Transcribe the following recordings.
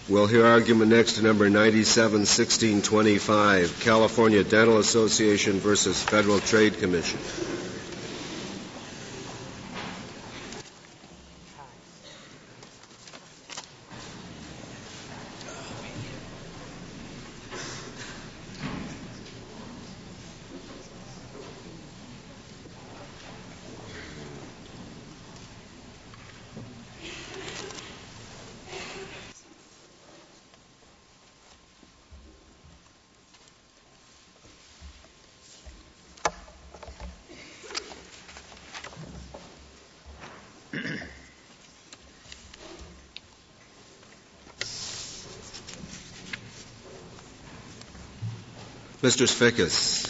We'll hear argument next to number 97-1625, California Dental Association versus Federal Trade Commission. Mr. Svikas.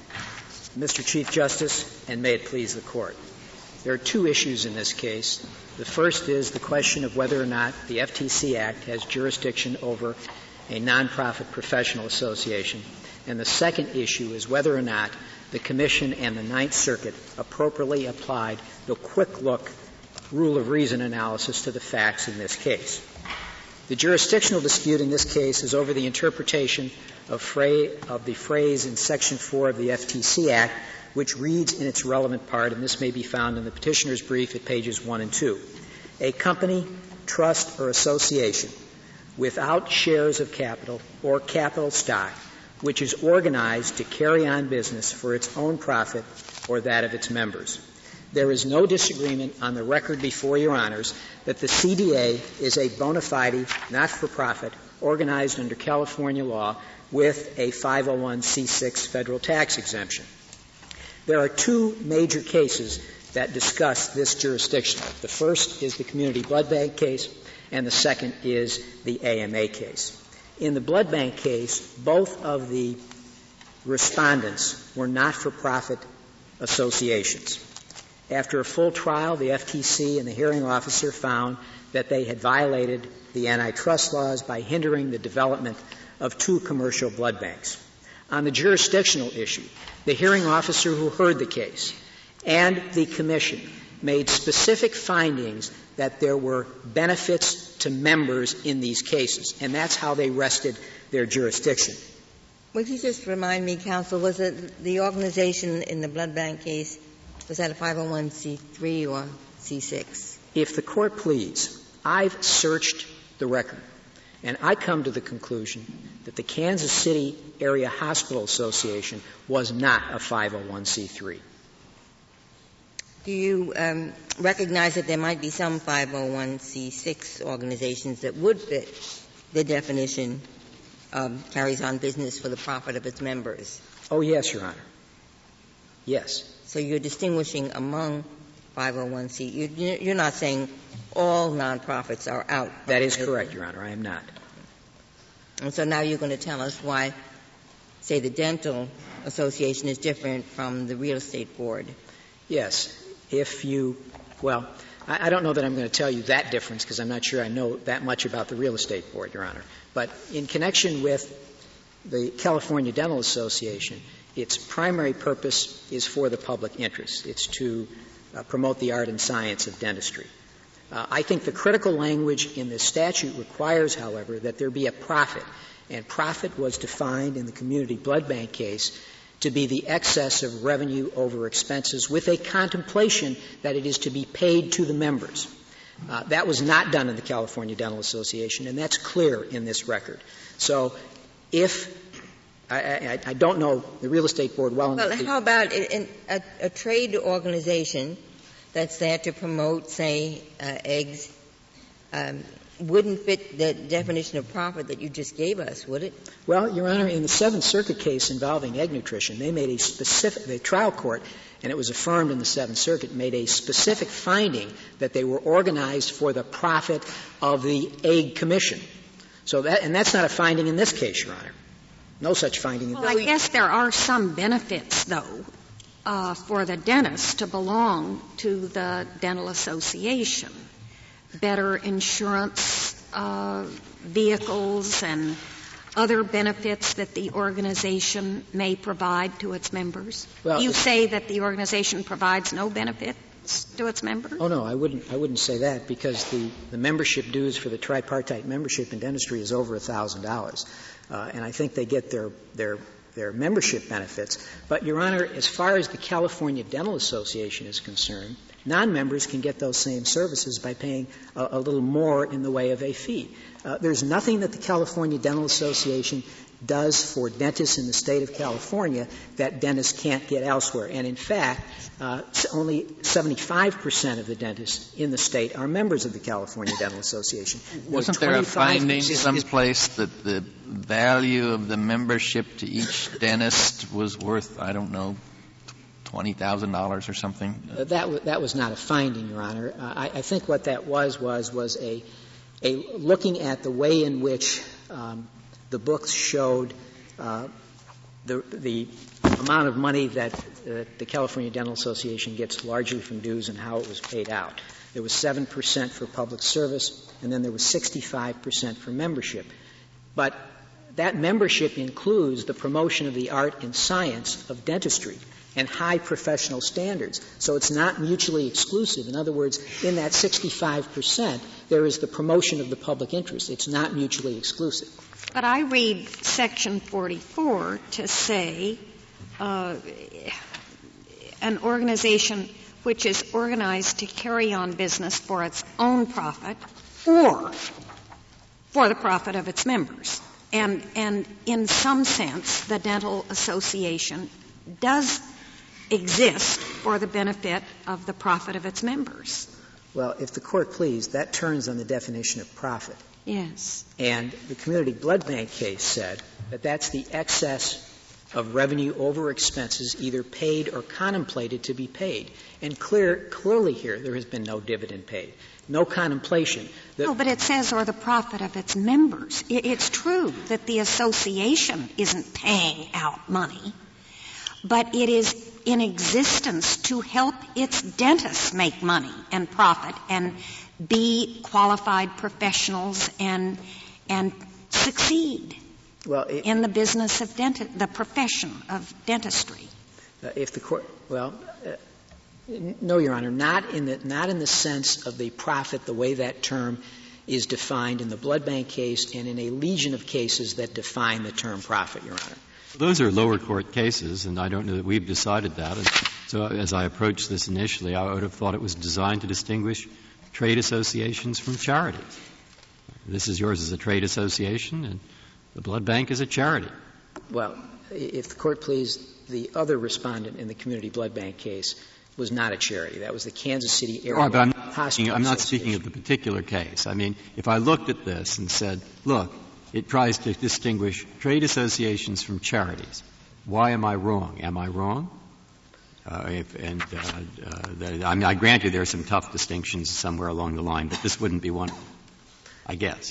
Mr. Chief Justice, and may it please the Court. There are two issues in this case. The first is the question of whether or not the FTC Act has jurisdiction over a nonprofit professional association. And the second issue is whether or not the Commission and the Ninth Circuit appropriately applied the quick look rule of reason analysis to the facts in this case. The jurisdictional dispute in this case is over the interpretation of the phrase in Section 4 of the FTC Act, which reads in its relevant part, and this may be found in the petitioner's brief at pages 1 and 2. A company, trust, or association without shares of capital or capital stock, which is organized to carry on business for its own profit or that of its members. There is no disagreement on the record before Your Honors that the CDA is a bona fide, not-for-profit, organized under California law with a 501c6 federal tax exemption. There are two major cases that discuss this jurisdiction. The first is the Community Blood Bank case, and the second is the AMA case. In the blood bank case, both of the respondents were not-for-profit associations. After a full trial, the FTC and the hearing officer found that they had violated the antitrust laws by hindering the development of two commercial blood banks. On the jurisdictional issue, the hearing officer who heard the case and the Commission made specific findings that there were benefits to members in these cases, and that's how they rested their jurisdiction. Would you just remind me, counsel, was it the organization in the blood bank case, was that a 501c3 or C6? If the Court please, I've searched the record, and I come to the conclusion that the Kansas City Area Hospital Association was not a 501c3. Do you recognize that there might be some 501c6 organizations that would fit the definition carries on business for the profit of its members? Oh, yes, Your Honor. Yes. So you're distinguishing among 501c. You're not saying all nonprofits are out. That is correct, Your Honor. I am not. And so now you're going to tell us why, say, the Dental Association is different from the Real Estate Board. Yes. I don't know that I'm going to tell you that difference because I'm not sure I know that much about the Real Estate Board, Your Honor. But in connection with the California Dental Association, its primary purpose is for the public interest. It's to promote the art and science of dentistry. I think the critical language in this statute requires, however, that there be a profit, and profit was defined in the Community Blood Bank case to be the excess of revenue over expenses with a contemplation that it is to be paid to the members. That was not done in the California Dental Association, and that's clear in this record. So if I don't know the Real Estate Board well enough. Well, how about a trade organization that's there to promote, say, eggs, wouldn't fit the definition of profit that you just gave us, would it? Well, Your Honor, in the Seventh Circuit case involving egg nutrition, they made the trial court, and it was affirmed in the Seventh Circuit, made a specific finding that they were organized for the profit of the Egg Commission. And that's not a finding in this case, Your Honor. No such finding. Well, I guess there are some benefits, though, for the dentist to belong to the Dental Association. Better insurance vehicles and other benefits that the organization may provide to its members. Well, you say that the organization provides no benefit? to its members? Oh, no, I wouldn't say that, because the membership dues for the tripartite membership in dentistry is over $1,000. And I think they get their membership benefits. But, Your Honor, as far as the California Dental Association is concerned, non-members can get those same services by paying a little more in the way of a fee. There's nothing that the California Dental Association does for dentists in the state of California that dentists can't get elsewhere. And in fact, only 75% of the dentists in the state are members of the California Dental Association. Wasn't there a finding someplace that the value of the membership to each dentist was worth, I don't know, $20,000 or something? That was not a finding, Your Honor. I think what that was a looking at the way in which the books showed the amount of money that the California Dental Association gets largely from dues and how it was paid out. There was 7% for public service, and then there was 65% for membership. But that membership includes the promotion of the art and science of dentistry and high professional standards. So it's not mutually exclusive. In other words, in that 65%, there is the promotion of the public interest. It's not mutually exclusive. But I read Section 44 to say an organization which is organized to carry on business for its own profit or for the profit of its members. And in some sense, the Dental Association does exist for the benefit of the profit of its members. Well, if the Court please, that turns on the definition of profit. Yes. And the Community Blood Bank case said that that's the excess of revenue over expenses either paid or contemplated to be paid. And clearly here there has been no dividend paid, no contemplation. No, but it says or the profit of its members. It's true that the association isn't paying out money, but it is in existence to help its dentists make money and profit and be qualified professionals and succeed in the business of the profession of dentistry. If the Court, no, Your Honor, not in the sense of the profit, the way that term is defined in the Blood Bank case and in a legion of cases that define the term profit, Your Honor. Those are lower court cases, and I don't know that we've decided that. And so as I approached this initially, I would have thought it was designed to distinguish trade associations from charities. This is yours as a trade association, and the Blood Bank is a charity. Well, if the Court please, the other respondent in the Community Blood Bank case was not a charity. That was the Kansas City Area Hospital. I'm not speaking of the particular case. I mean, if I looked at this and said, look, it tries to distinguish trade associations from charities. Why am I wrong? Am I wrong? I grant you there are some tough distinctions somewhere along the line, but this wouldn't be one of them, I guess.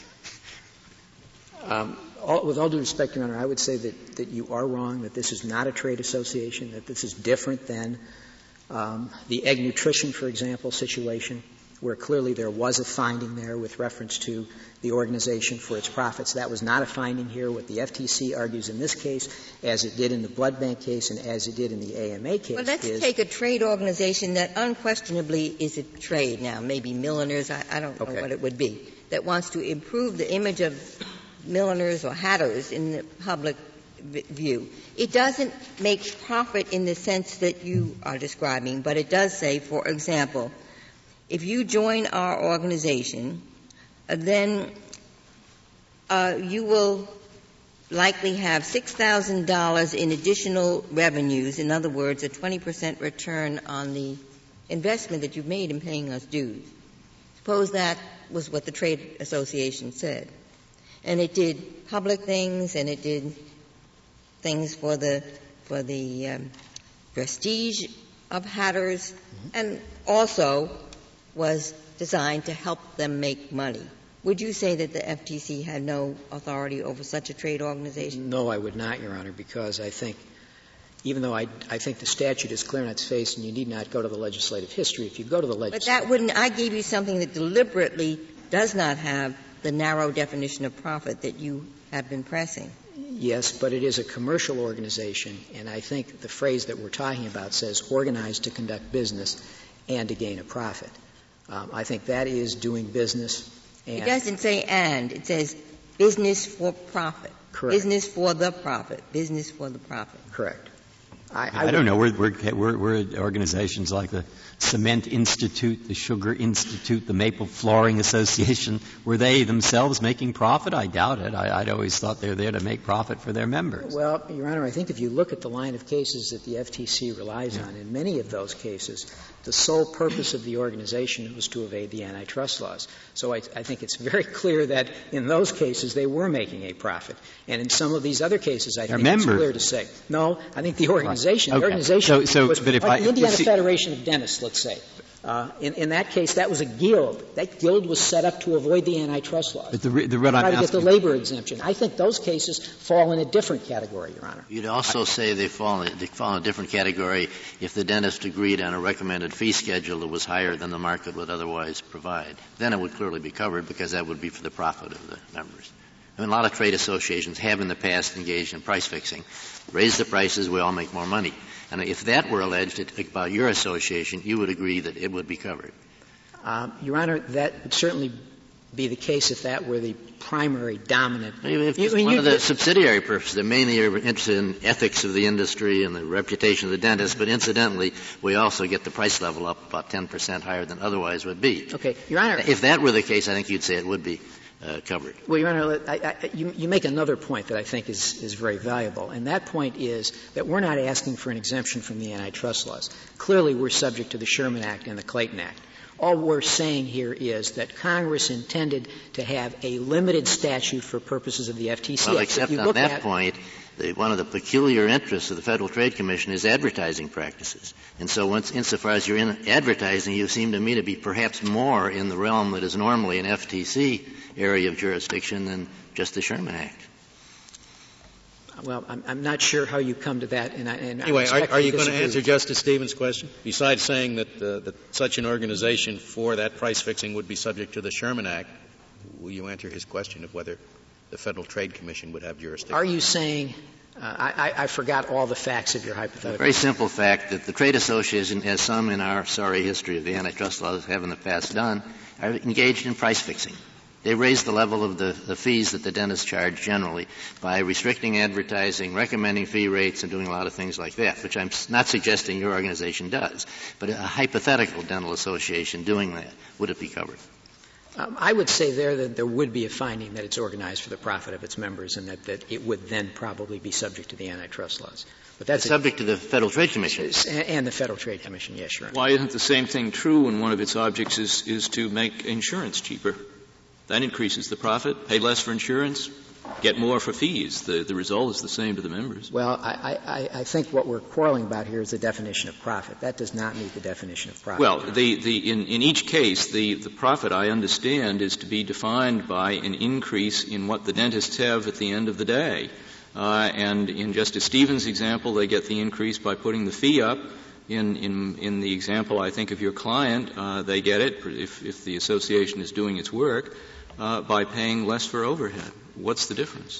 With all due respect, Your Honor, I would say that you are wrong, that this is not a trade association, that this is different than the Egg Nutrition, for example, situation, where clearly there was a finding there with reference to the organization for its profits. That was not a finding here. What the FTC argues in this case, as it did in the Blood Bank case and as it did in the AMA case, well, let's take a trade organization that unquestionably is a trade now, maybe milliners, I don't know what it would be, that wants to improve the image of milliners or hatters in the public view. It doesn't make profit in the sense that you are describing, but it does say, for example, if you join our organization, then you will likely have $6,000 in additional revenues, in other words, a 20% return on the investment that you've made in paying us dues. Suppose that was what the trade association said. And it did public things, and it did things for the prestige of hatters, and also was designed to help them make money. Would you say that the FTC had no authority over such a trade organization? No, I would not, Your Honor, because I think, even though I think the statute is clear on its face and you need not go to the legislative history, if you go to the legislative... But that wouldn't — I gave you something that deliberately does not have the narrow definition of profit that you have been pressing. Yes, but it is a commercial organization, and I think the phrase that we're talking about says organized to conduct business. and to gain a profit. I think that is doing business. And it doesn't say and. It says business for profit. Correct. Business for the profit. Business for the profit. Correct. I don't know. We're organizations like the Cement Institute, the Sugar Institute, the Maple Flooring Association. Were they themselves making profit? I doubt it. I'd always thought they were there to make profit for their members. Well, Your Honor, I think if you look at the line of cases that the FTC relies on, in many of those cases, the sole purpose of the organization was to evade the antitrust laws. So I think it's very clear that in those cases they were making a profit. And in some of these other cases, I think it's clear to say. No, I think the organization, okay. was but if like the Indiana Federation of Dentists, let's say. In that case, that was a guild. That guild was set up to avoid the antitrust laws. But try to get the labor exemption. I think those cases fall in a different category, Your Honor. You'd also say they fall in a different category if the dentist agreed on a recommended fee schedule that was higher than the market would otherwise provide. Then it would clearly be covered because that would be for the profit of the members. I mean, a lot of trade associations have in the past engaged in price fixing. Raise the prices, we all make more money. And if that were alleged about your association, you would agree that it would be covered. Your Honor, that would certainly be the case if that were the primary dominant. If one of the subsidiary purposes, they're mainly interested in ethics of the industry and the reputation of the dentist, but incidentally, we also get the price level up about 10% higher than otherwise would be. Okay, Your Honor. If that were the case, I think you'd say it would be covered. Well, Your Honor, you make another point that I think is very valuable, and that point is that we're not asking for an exemption from the antitrust laws. Clearly, we're subject to the Sherman Act and the Clayton Act. All we're saying here is that Congress intended to have a limited statute for purposes of the FTC. Well, except on that point, one of the peculiar interests of the Federal Trade Commission is advertising practices. And so insofar as you're in advertising, you seem to me to be perhaps more in the realm that is normally an FTC area of jurisdiction than just the Sherman Act. Well, I'm not sure how you come to that. Anyway, are you going to answer Justice Stevens' question? Besides saying that such an organization for that price fixing would be subject to the Sherman Act, will you answer his question of whether the Federal Trade Commission would have jurisdiction? Are you saying I forgot all the facts of your hypothetical. A very simple fact that the trade association, as some in our sorry history of the antitrust laws have in the past done, are engaged in price fixing. They raise the level of the fees that the dentists charge generally by restricting advertising, recommending fee rates, and doing a lot of things like that, which I'm not suggesting your organization does. But a hypothetical dental association doing that, would it be covered? I would say that there would be a finding that it's organized for the profit of its members and that it would then probably be subject to the antitrust laws. But that's subject to the Federal Trade Commission. And the Federal Trade Commission, yes, Your Honor. Why isn't the same thing true when one of its objects is to make insurance cheaper? That increases the profit, pay less for insurance, get more for fees. The result is the same to the members. Well, I think what we're quarreling about here is the definition of profit. That does not meet the definition of profit. Well, in each case, the profit, I understand, is to be defined by an increase in what the dentists have at the end of the day. And in Justice Stevens' example, they get the increase by putting the fee up. In the example, I think, of your client, they get it, if the association is doing its work, by paying less for overhead. What's the difference?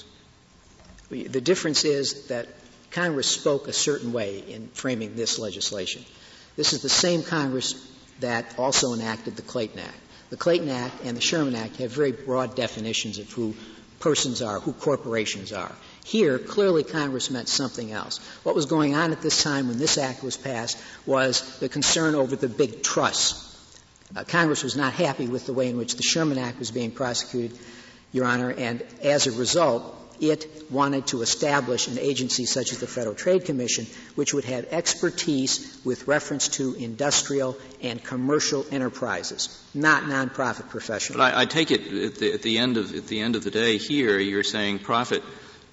The difference is that Congress spoke a certain way in framing this legislation. This is the same Congress that also enacted the Clayton Act. The Clayton Act and the Sherman Act have very broad definitions of who persons are, who corporations are. Here, clearly Congress meant something else. What was going on at this time when this act was passed was the concern over the big trusts. Congress was not happy with the way in which the Sherman Act was being prosecuted, Your Honor, and as a result, it wanted to establish an agency such as the Federal Trade Commission, which would have expertise with reference to industrial and commercial enterprises, not nonprofit professionals. But I take it at the end of the day here, you're saying profit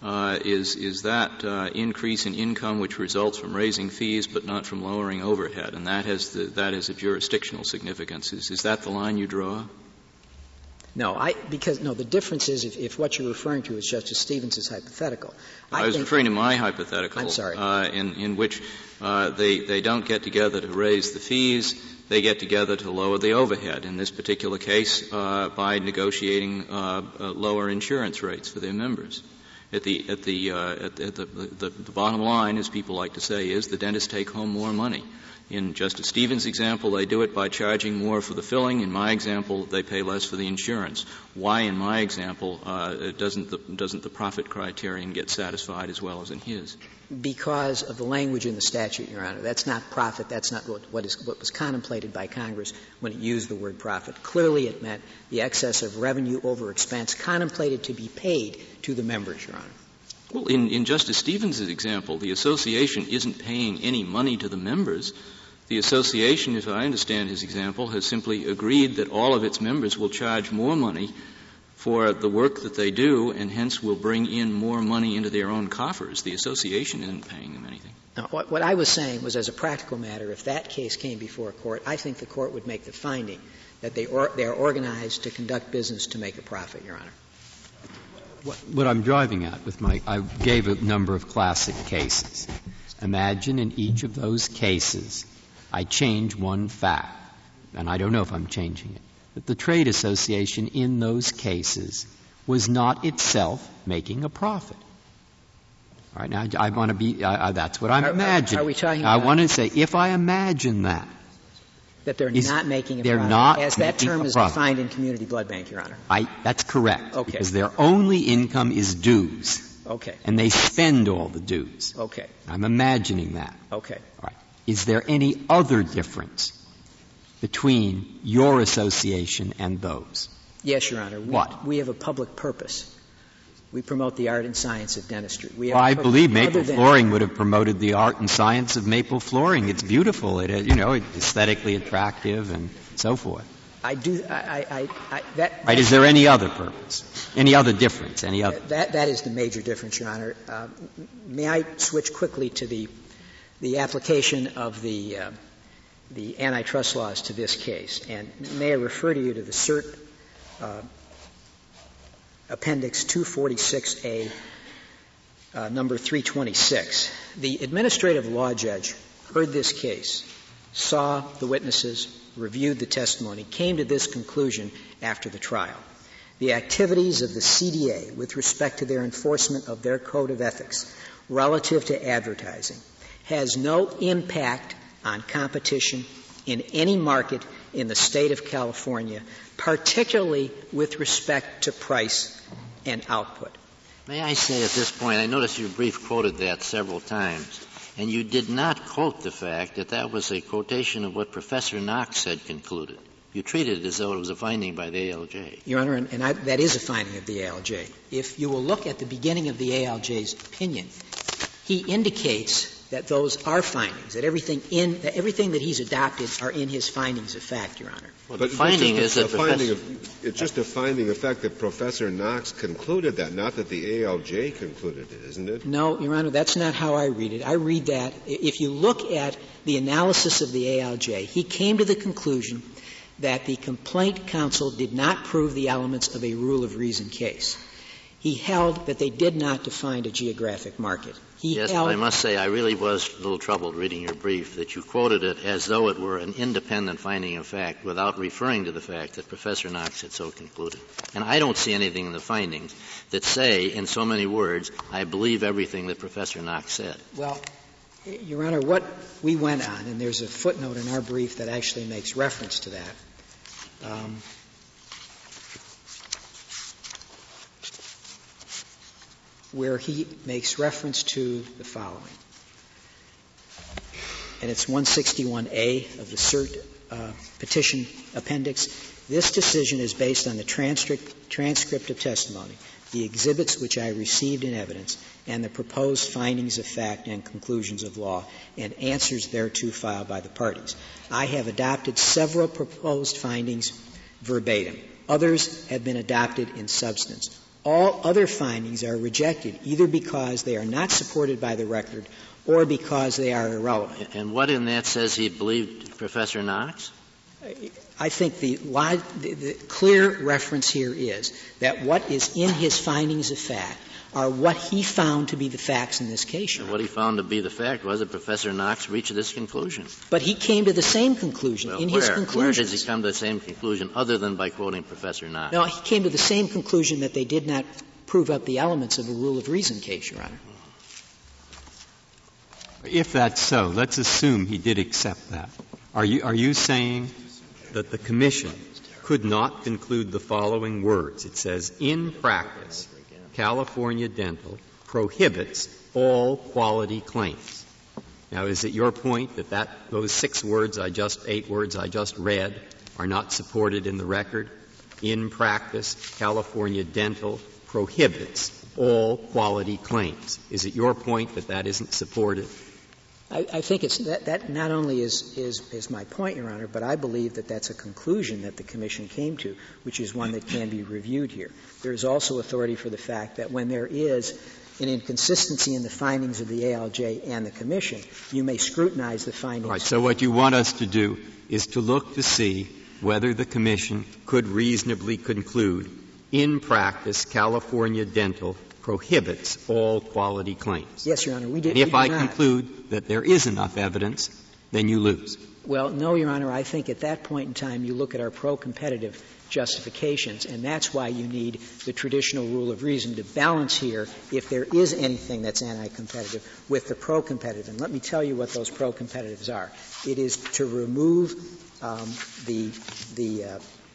is that increase in income which results from raising fees but not from lowering overhead, and that has a jurisdictional significance. Is that the line you draw? No, the difference is if what you're referring to is Justice Stevens' hypothetical. I was referring to my hypothetical. I'm sorry. In which they don't get together to raise the fees, they get together to lower the overhead. In this particular case, by negotiating lower insurance rates for their members. The bottom line, as people like to say, is the dentists take home more money. In Justice Stevens' example, they do it by charging more for the filling. In my example, they pay less for the insurance. Why, in my example, doesn't the profit criterion get satisfied as well as in his? Because of the language in the statute, Your Honor. That's not profit. That's not what was contemplated by Congress when it used the word profit. Clearly, it meant the excess of revenue over expense contemplated to be paid to the members, Your Honor. Well, in Justice Stevens' example, the association isn't paying any money to the members. The association, if I understand his example, has simply agreed that all of its members will charge more money for the work that they do, and hence will bring in more money into their own coffers. The association isn't paying them anything. Now, what I was saying was, as a practical matter, if that case came before a court, I think the court would make the finding that they are organized to conduct business to make a profit, Your Honor. What I'm driving at I gave a number of classic cases. Imagine in each of those cases, I change one fact, and I don't know if I'm changing it, that the trade association in those cases was not itself making a profit. All right, now I want to be, that's what I'm imagining. Are we talking I about want to say, if I imagine that they're not making a they're profit, not as that term is profit. defined in Community Blood Bank, Your Honor. That's correct. Okay. Because their only income is dues. Okay. And they spend all the dues. Okay. I'm imagining that. Okay. All right. Is there any other difference between your association and those? Yes, Your Honor. What? We have a public purpose. We promote the art and science of dentistry. I believe Maple Flooring would have promoted the art and science of maple flooring. It's beautiful. It's aesthetically attractive and so forth. I do. Right. Is there any other purpose? Any other difference? Any other? That is the major difference, Your Honor. May I switch quickly to the application of the antitrust laws to this case? And may I refer to you to the cert Appendix 246A, number 326. The administrative law judge heard this case, saw the witnesses, reviewed the testimony, came to this conclusion after the trial. The activities of the CDA with respect to their enforcement of their code of ethics relative to advertising has no impact on competition in any market in the state of California, particularly with respect to price and output. May I say at this point, I noticed your brief quoted that several times, and you did not quote the fact that that was a quotation of what Professor Knox had concluded. You treated it as though it was a finding by the ALJ. Your Honor, that is a finding of the ALJ. If you will look at the beginning of the ALJ's opinion, he indicates that those are findings, that everything that he's adopted are in his findings of fact, Your Honor. Well, the finding is that it's just a finding of fact that Professor Knox concluded that, not that the ALJ concluded it, isn't it? No, Your Honor, that's not how I read it. I read that if you look at the analysis of the ALJ, he came to the conclusion that the complaint counsel did not prove the elements of a rule of reason case. He held that they did not define a geographic market. Yes, but I must say I really was a little troubled reading your brief that you quoted it as though it were an independent finding of fact without referring to the fact that Professor Knox had so concluded. And I don't see anything in the findings that say, in so many words, I believe everything that Professor Knox said. Well, Your Honor, what we went on, and there's a footnote in our brief that actually makes reference to that, where he makes reference to the following. And it's 161A of the cert petition appendix. This decision is based on the transcript of testimony, the exhibits which I received in evidence, and the proposed findings of fact and conclusions of law, and answers thereto filed by the parties. I have adopted several proposed findings verbatim. Others have been adopted in substance. All other findings are rejected either because they are not supported by the record or because they are irrelevant. And what in that says he believed Professor Knox? I think the clear reference here is that what is in his findings of fact are what he found to be the facts in this case. And what he found to be the fact was that Professor Knox reached this conclusion. But he came to the same conclusion in his conclusions. Where does he come to the same conclusion other than by quoting Professor Knox? No, he came to the same conclusion that they did not prove up the elements of a rule of reason case, Your Honor. If that's so, let's assume he did accept that. Are you saying that the Commission could not conclude the following words? It says, in practice, California Dental prohibits all quality claims. Now, is it your point that those 8 words I just read are not supported in the record? In practice, California Dental prohibits all quality claims. Is it your point that that isn't supported? I think that not only is my point, Your Honor, but I believe that that's a conclusion that the Commission came to, which is one that can be reviewed here. There is also authority for the fact that when there is an inconsistency in the findings of the ALJ and the Commission, you may scrutinize the findings. All right. So what you want us to do is to look to see whether the Commission could reasonably conclude, in practice, California Dental prohibits all quality claims. Yes, Your Honor. We did. And if I conclude that there is enough evidence, then you lose. Well, no, Your Honor. I think at that point in time you look at our pro-competitive justifications, and that's why you need the traditional rule of reason to balance here, if there is anything that's anti-competitive, with the pro-competitive. And let me tell you what those pro-competitives are. It is to remove the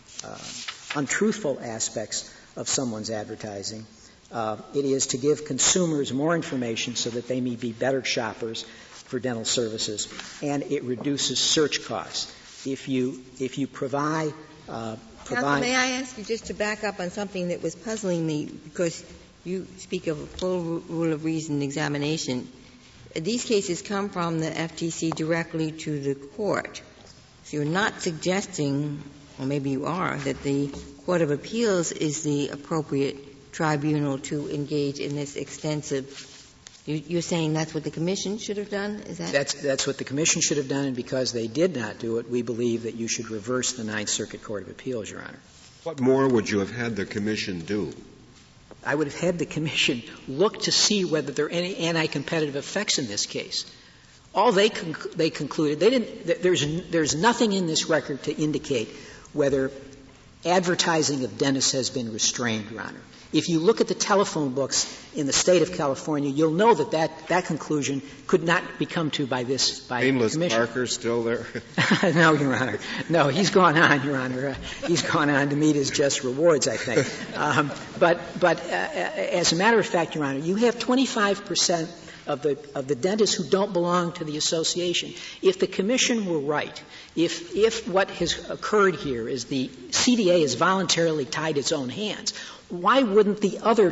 untruthful aspects of someone's advertising. It is to give consumers more information so that they may be better shoppers for dental services, and it reduces search costs. If you provide Counsel, may I ask you just to back up on something that was puzzling me, because you speak of a full rule of reason examination. These cases come from the FTC directly to the court. So you're not suggesting, or maybe you are, that the Court of Appeals is the appropriate tribunal to engage in this extensive. You're saying that's what the Commission should have done? Is that? That's what the Commission should have done, and because they did not do it, we believe that you should reverse the Ninth Circuit Court of Appeals, Your Honor. What more would you have had the Commission do? I would have had the Commission look to see whether there are any anti-competitive effects in this case. All they concluded, there's nothing in this record to indicate whether advertising of dentists has been restrained, Your Honor. If you look at the telephone books in the state of California, you'll know that conclusion could not be come to by the Commission. Parker still there? No, Your Honor. No, he's gone on, Your Honor. He's gone on to meet his just rewards, I think. But as a matter of fact, Your Honor, you have 25% of the dentists who don't belong to the association. If the Commission were right, if what has occurred here is the CDA has voluntarily tied its own hands, why wouldn't the other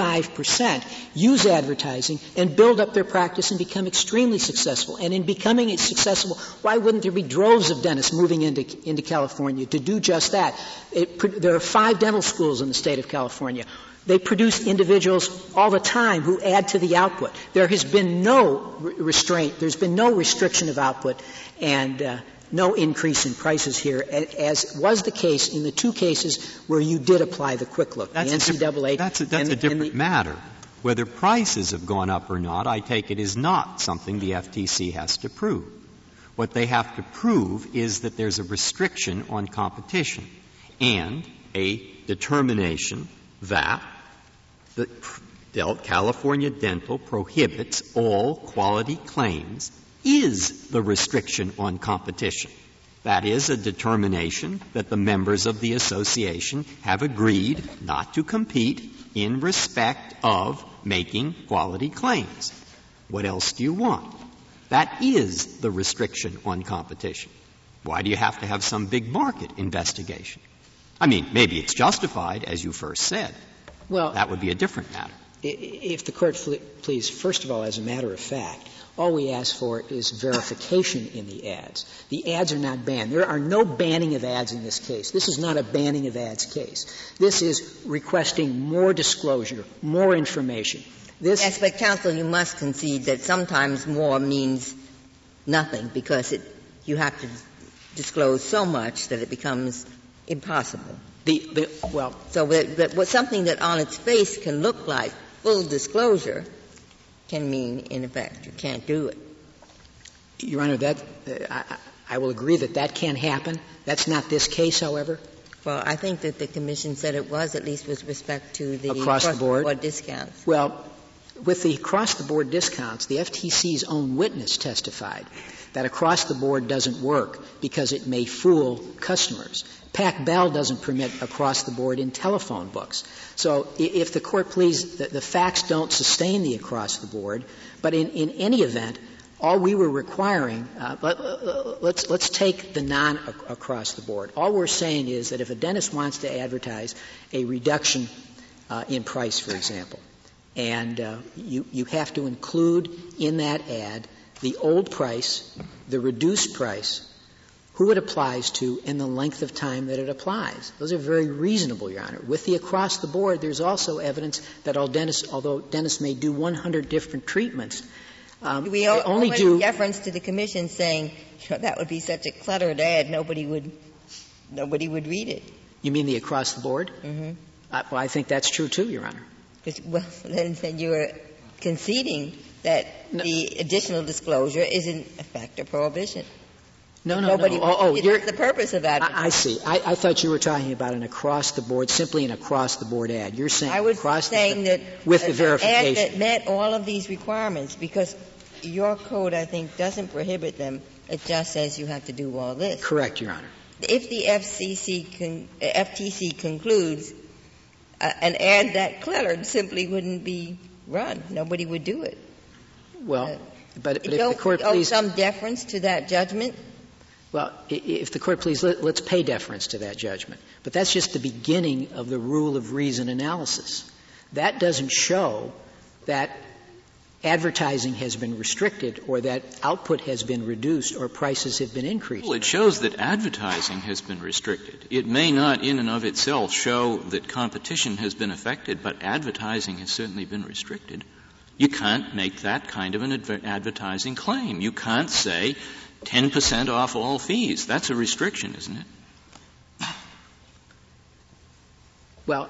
25% use advertising and build up their practice and become extremely successful? And in becoming successful, why wouldn't there be droves of dentists moving into California to do just that? There are 5 dental schools in the state of California. They produce individuals all the time who add to the output. There has been no restraint. There's been no restriction of output and no increase in prices here, as was the case in the 2 cases where you did apply the quick look. That's the NCAA. That's a different matter. Whether prices have gone up or not, I take it, is not something the FTC has to prove. What they have to prove is that there's a restriction on competition and a determination that the California Dental prohibits all quality claims is the restriction on competition. That is a determination that the members of the association have agreed not to compete in respect of making quality claims. What else do you want? That is the restriction on competition. Why do you have to have some big market investigation? I mean, maybe it's justified, as you first said. Well, that would be a different matter. If the Court please, first of all, as a matter of fact, all we ask for is verification in the ads. The ads are not banned. There are no banning of ads in this case. This is not a banning of ads case. This is requesting more disclosure, more information. Yes, but counsel, you must concede that sometimes more means nothing because you have to disclose so much that it becomes impossible. So something that on its face can look like full disclosure can mean, in effect, you can't do it. Your Honor, I will agree that can happen. That's not this case, however. Well, I think that the Commission said it was, at least with respect to the across the board discounts. Well, With the across-the-board discounts, the FTC's own witness testified that across-the-board doesn't work because it may fool customers. Pac-Bell doesn't permit across-the-board in telephone books. So if the Court please, the facts don't sustain the across-the-board, but in any event, all we were requiring, let's take the non-across-the-board. All we're saying is that if a dentist wants to advertise a reduction in price, for example, and you have to include in that ad the old price, the reduced price, who it applies to, and the length of time that it applies. Those are very reasonable, Your Honor. With the across-the-board, there's also evidence that although dentists may do 100 different treatments, we only do deference to the Commission saying, that would be such a cluttered ad, nobody would read it. You mean the across-the-board? Mm-hmm. Well, I think that's true, too, Your Honor. Well, then you're conceding that the additional disclosure is in effect a prohibition. No. It's the purpose of that. I see. I thought you were talking about an across-the-board, simply an across-the-board ad. You're saying I was saying that with the verification. Ad that met all of these requirements, because your code, I think, doesn't prohibit them. It just says you have to do all this. Correct, Your Honor. If the FTC concludes an ad that cluttered simply wouldn't be run. Nobody would do it. Well, but if the Court please, some deference to that judgment. Well, if the Court please, let's pay deference to that judgment. But that's just the beginning of the rule of reason analysis. That doesn't show that advertising has been restricted or that output has been reduced or prices have been increased. Well, it shows that advertising has been restricted. It may not in and of itself show that competition has been affected, but advertising has certainly been restricted. You can't make that kind of an advertising claim. You can't say 10% off all fees. That's a restriction, isn't it? Well,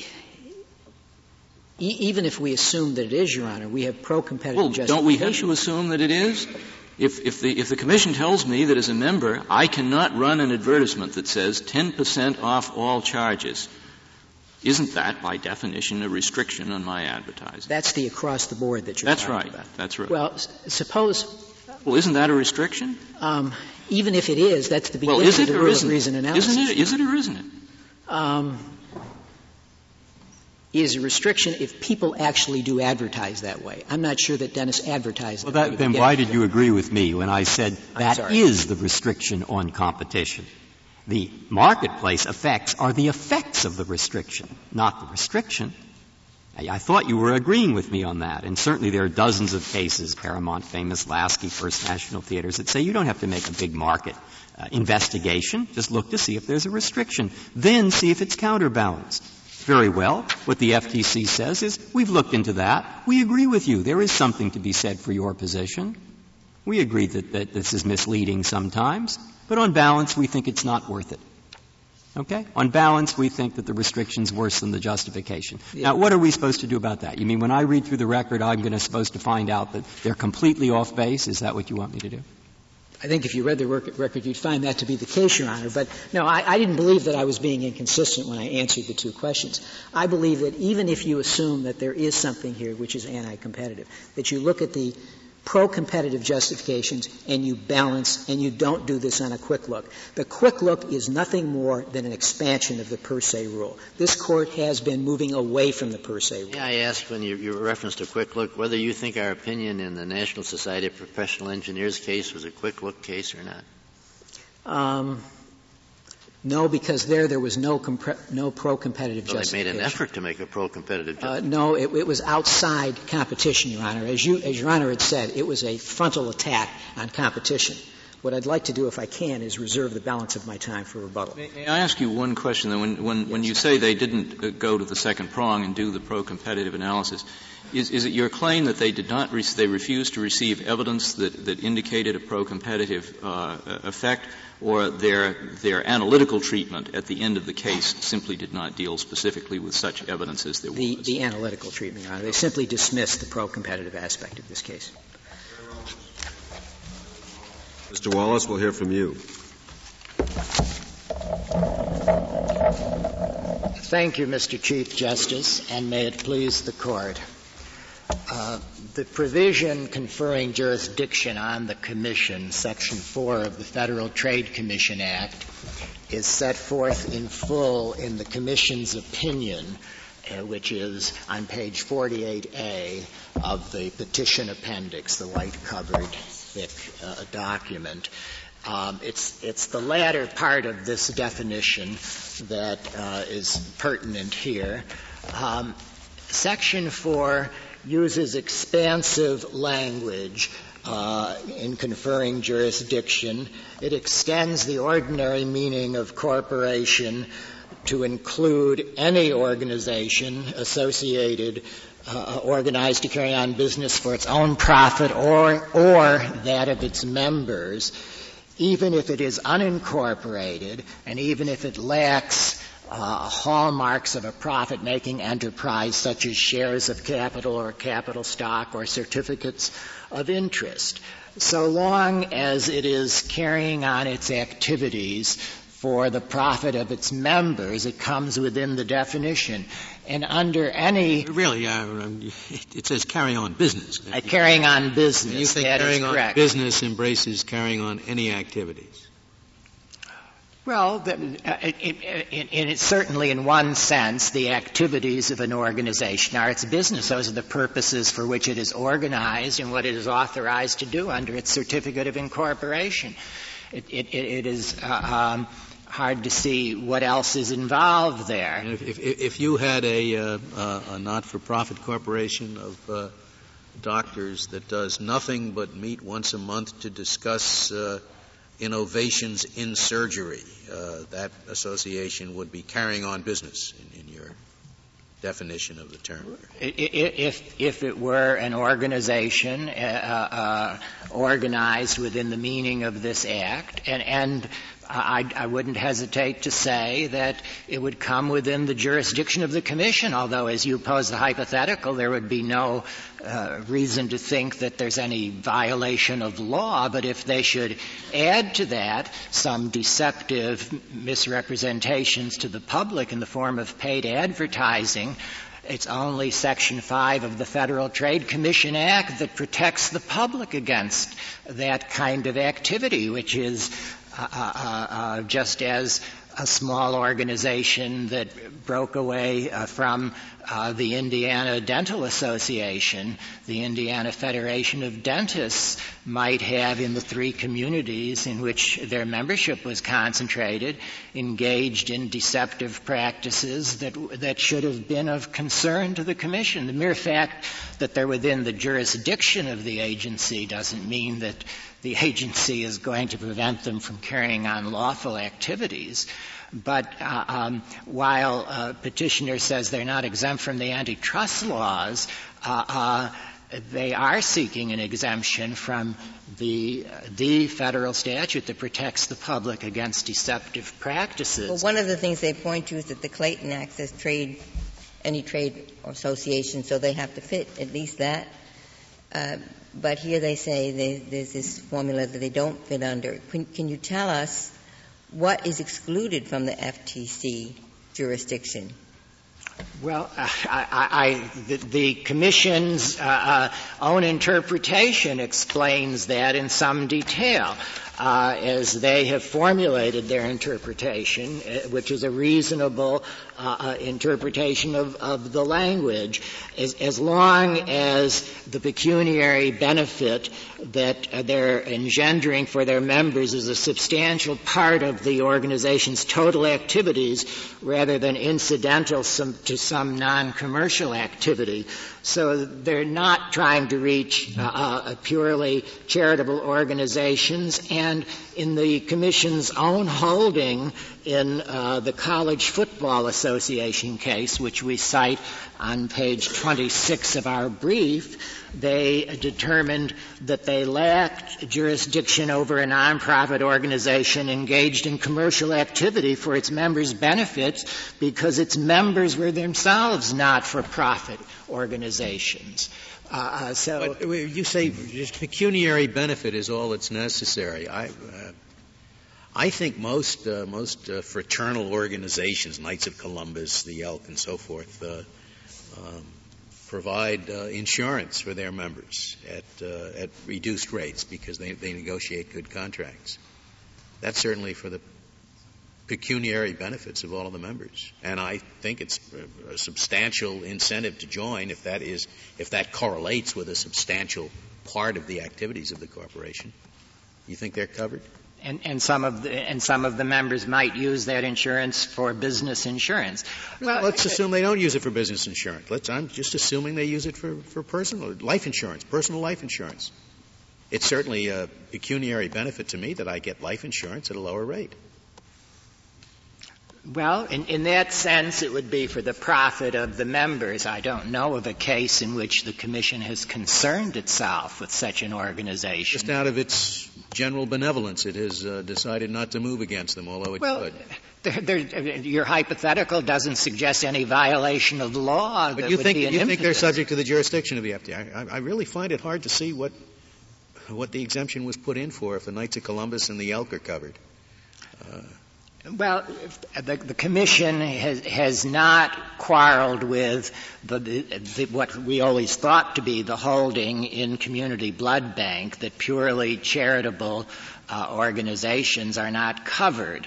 even if we assume that it is, Your Honor, we have pro-competitive justification. Don't we have to assume that it is? If the Commission tells me that as a member I cannot run an advertisement that says 10% off all charges, isn't that, by definition, a restriction on my advertising? That's the across-the-board that you're talking about. That's right. Well, suppose... Well, isn't that a restriction? Even if it is, that's the beginning of the rule of reason analysis. Is it or isn't it? Is a restriction if people actually do advertise that way. I'm not sure that dentists advertise that way. Then why did you agree with me when I said that is the restriction on competition? The marketplace effects are the effects of the restriction, not the restriction. I thought you were agreeing with me on that. And certainly there are dozens of cases, Paramount, Famous, Lasky, First National Theaters, that say you don't have to make a big market investigation. Just look to see if there's a restriction. Then see if it's counterbalanced. Very well. What the FTC says is, we've looked into that. We agree with you. There is something to be said for your position. We agree that this is misleading sometimes, but on balance, we think it's not worth it. Okay? On balance, we think that the restriction's worse than the justification. Yeah. Now, what are we supposed to do about that? You mean when I read through the record, I'm supposed to find out that they're completely off base? Is that what you want me to do? I think if you read the record, you'd find that to be the case, Your Honor. But, no, I didn't believe that I was being inconsistent when I answered the two questions. I believe that even if you assume that there is something here which is anti-competitive, that you look at the pro-competitive justifications and you balance and you don't do this on a quick look. The quick look is nothing more than an expansion of the per se rule. This Court has been moving away from the per se rule. May I ask, when you referenced a quick look, whether you think our opinion in the National Society of Professional Engineers case was a quick look case or not? No, because there was no pro-competitive justification. They made an effort to make a pro-competitive justification. No, it was outside competition, Your Honor. As Your Honor had said, it was a frontal attack on competition. What I'd like to do, if I can, is reserve the balance of my time for rebuttal. May I ask you one question, though? When you say they didn't go to the second prong and do the pro-competitive analysis, is it your claim that they did not they refused to receive evidence that indicated a pro-competitive effect, or their analytical treatment at the end of the case simply did not deal specifically with such evidence as there was? The analytical treatment, Your Honor. They simply dismissed the pro-competitive aspect of this case. Mr. Wallace, we'll hear from you. Thank you, Mr. Chief Justice, and may it please the Court. The provision conferring jurisdiction on the Commission, Section 4 of the Federal Trade Commission Act, is set forth in full in the Commission's opinion, which is on page 48A of the petition appendix, the white-covered, thick document. It's the latter part of this definition that is pertinent here. Section 4 uses expansive language in conferring jurisdiction. It extends the ordinary meaning of corporation to include any organization associated, organized to carry on business for its own profit or that of its members, even if it is unincorporated and even if it lacks hallmarks of a profit-making enterprise such as shares of capital or capital stock or certificates of interest. So long as it is carrying on its activities for the profit of its members, it comes within the definition. And under any... Really, it says carry on business. Carrying on business, you think that carrying is on correct. Business embraces carrying on any activities? Well, certainly in one sense, the activities of an organization are its business. Those are the purposes for which it is organized and what it is authorized to do under its certificate of incorporation. It is hard to see what else is involved there. If you had a not-for-profit corporation of doctors that does nothing but meet once a month to discuss innovations in surgery, that association would be carrying on business in your definition of the term. If it were an organization organized within the meaning of this act, and I wouldn't hesitate to say that it would come within the jurisdiction of the Commission, although as you pose the hypothetical, there would be no reason to think that there's any violation of law. But if they should add to that some deceptive misrepresentations to the public in the form of paid advertising, it's only Section 5 of the Federal Trade Commission Act that protects the public against that kind of activity, which is just as a small organization that broke away from the Indiana Dental Association, the Indiana Federation of Dentists, might have in the three communities in which their membership was concentrated engaged in deceptive practices that should have been of concern to the Commission. The mere fact that they're within the jurisdiction of the agency doesn't mean that the agency is going to prevent them from carrying on lawful activities. But while petitioner says they're not exempt from the antitrust laws, they are seeking an exemption from the federal statute that protects the public against deceptive practices. Well, one of the things they point to is that the Clayton Act says any trade association, so they have to fit at least that. But here they say there's this formula that they don't fit under. Can you tell us what is excluded from the FTC jurisdiction? Well, the Commission's own interpretation explains that in some detail. As they have formulated their interpretation, which is a reasonable interpretation of the language, as long as the pecuniary benefit that they're engendering for their members is a substantial part of the organization's total activities rather than incidental to some non-commercial activity. So they're not trying to reach purely charitable organizations. And in the Commission's own holding in the College Football Association case, which we cite on page 26 of our brief, they determined that they lacked jurisdiction over a nonprofit organization engaged in commercial activity for its members' benefits because its members were themselves not-for-profit organizations. But you say just pecuniary benefit is all that's necessary. I think most fraternal organizations, Knights of Columbus, the Elk, and so forth, provide insurance for their members at reduced rates because they negotiate good contracts. That's certainly for the pecuniary benefits of all of the members. And I think it's a substantial incentive to join if that correlates with a substantial part of the activities of the corporation. You think they're covered? And some of the members might use that insurance for business insurance. Well, let's assume they don't use it for business insurance. I'm just assuming they use it for personal life insurance, personal life insurance. It's certainly a pecuniary benefit to me that I get life insurance at a lower rate. Well, in that sense, it would be for the profit of the members. I don't know of a case in which the Commission has concerned itself with such an organization. Just out of its general benevolence, it has decided not to move against them, although it could. Your hypothetical doesn't suggest any violation of the law. But you think they're subject to the jurisdiction of the FTC. I really find it hard to see what the exemption was put in for if the Knights of Columbus and the Elk are covered. Well, the Commission has not quarreled with what we always thought to be the holding in Community Blood Bank that purely charitable organizations are not covered,